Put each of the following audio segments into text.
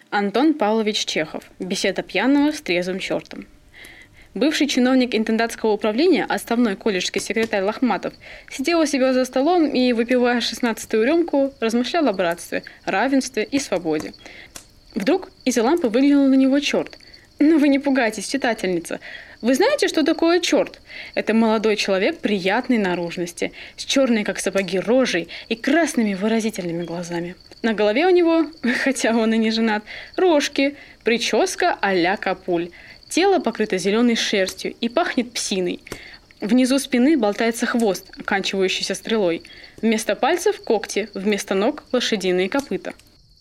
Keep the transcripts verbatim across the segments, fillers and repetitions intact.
Антон Павлович Чехов. Беседа пьяного с трезвым чертом. Бывший чиновник интендантского управления, отставной колледжский секретарь Лохматов, сидел у себя за столом и, выпивая шестнадцатую рюмку, размышлял о братстве, равенстве и свободе. Вдруг из-за лампы выглянул на него черт. Но вы не пугайтесь, читательница. Вы знаете, что такое черт? Это молодой человек приятной наружности, с черной, как сапоги, рожей и красными выразительными глазами. На голове у него, хотя он и не женат, рожки, прическа а-ля Капуль. Тело покрыто зеленой шерстью и пахнет псиной. Внизу спины болтается хвост, оканчивающийся стрелой. Вместо пальцев – когти, вместо ног – лошадиные копыта.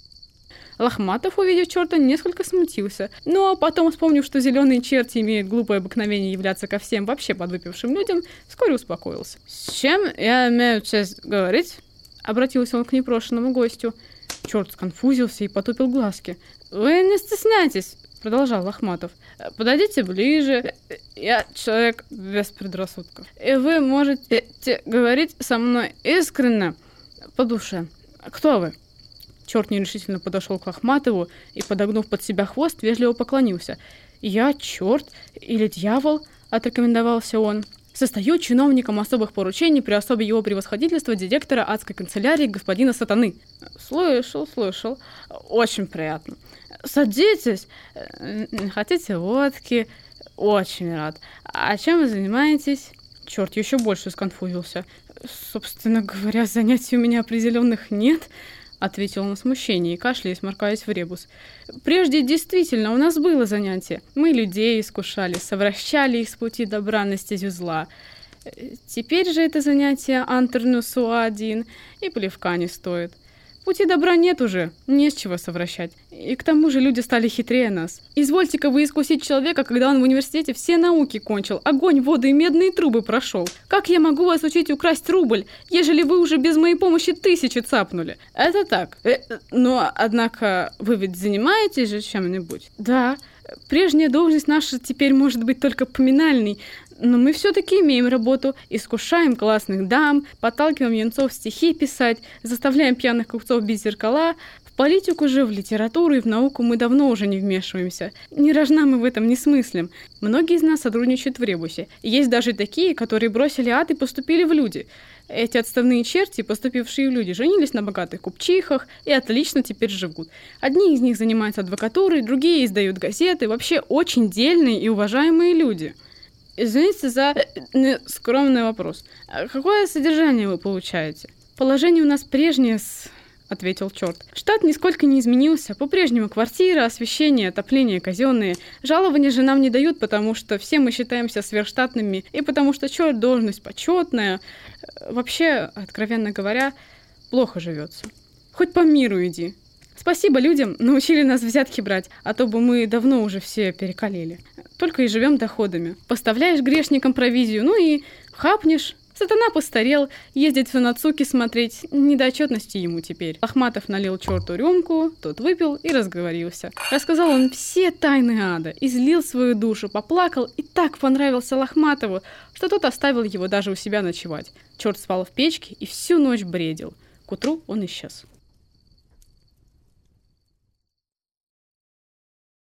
Лохматов, увидев черта, несколько смутился, но потом, вспомнив, что зеленые черти имеют глупое обыкновение являться ко всем вообще подвыпившим людям, вскоре успокоился. «С чем я имею честь говорить?» — обратился он к непрошенному гостю. Черт сконфузился и потупил глазки. «Вы не стесняйтесь», — продолжал Лохматов. «Подойдите ближе. Я человек без предрассудков. И вы можете говорить со мной искренне, по душе. Кто вы?» Черт нерешительно подошел к Лохматову и, подогнув под себя хвост, вежливо поклонился. «Я черт или дьявол?» — отрекомендовался он. «Состою чиновником особых поручений при особе его превосходительства директора адской канцелярии господина Сатаны». «Слышал, слышал. Очень приятно. Садитесь. Хотите водки? Очень рад. А чем вы занимаетесь?» Черт еще больше сконфузился. «Собственно говоря, занятий у меня определенных нет», — ответил он в смущении, кашляя и сморкаясь в ребус. «Прежде действительно у нас было занятие. Мы людей искушали, совращали их с пути добра на стезю зла. Теперь же это занятие антернусуа один и плевка не стоит. Пути добра нет уже, не с чего совращать. И к тому же люди стали хитрее нас. Извольте-ка вы искусить человека, когда он в университете все науки кончил, огонь, воду и медные трубы прошел. Как я могу вас учить украсть рубль, ежели вы уже без моей помощи тысячи цапнули?» «Это так. Но, однако, вы ведь занимаетесь же чем-нибудь?» «Да. Прежняя должность наша теперь может быть только поминальной, но мы все-таки имеем работу, искушаем классных дам, подталкиваем юнцов стихи писать, заставляем пьяных купцов бить зеркала. В политику же, в литературу и в науку мы давно уже не вмешиваемся. Ни рожна мы в этом не смыслим. Многие из нас сотрудничают в ребусе. Есть даже такие, которые бросили ад и поступили в люди. Эти отставные черти, поступившие в люди, женились на богатых купчихах и отлично теперь живут. Одни из них занимаются адвокатурой, другие издают газеты. Вообще очень дельные и уважаемые люди. Извините за скромный вопрос. А какое содержание вы получаете? Положение у нас прежнее, с... ответил черт. Штат нисколько не изменился. По-прежнему квартира, освещение, отопление казенные. Жалования же нам не дают, потому что все мы считаемся сверхштатными, и потому что черт должность почетная. Вообще, откровенно говоря, плохо живется. Хоть по миру иди. Спасибо людям, научили нас взятки брать, а то бы мы давно уже все перекалили. Только и живем доходами. Поставляешь грешникам провизию, ну и хапнешь. Сатана постарел, ездит в Нацуки смотреть, недоотчетности ему теперь. Лохматов налил черту рюмку, тот выпил и разговорился. Рассказал он все тайны ада, излил свою душу, поплакал и так понравился Лохматову, что тот оставил его даже у себя ночевать. Черт спал в печке и всю ночь бредил. К утру он исчез.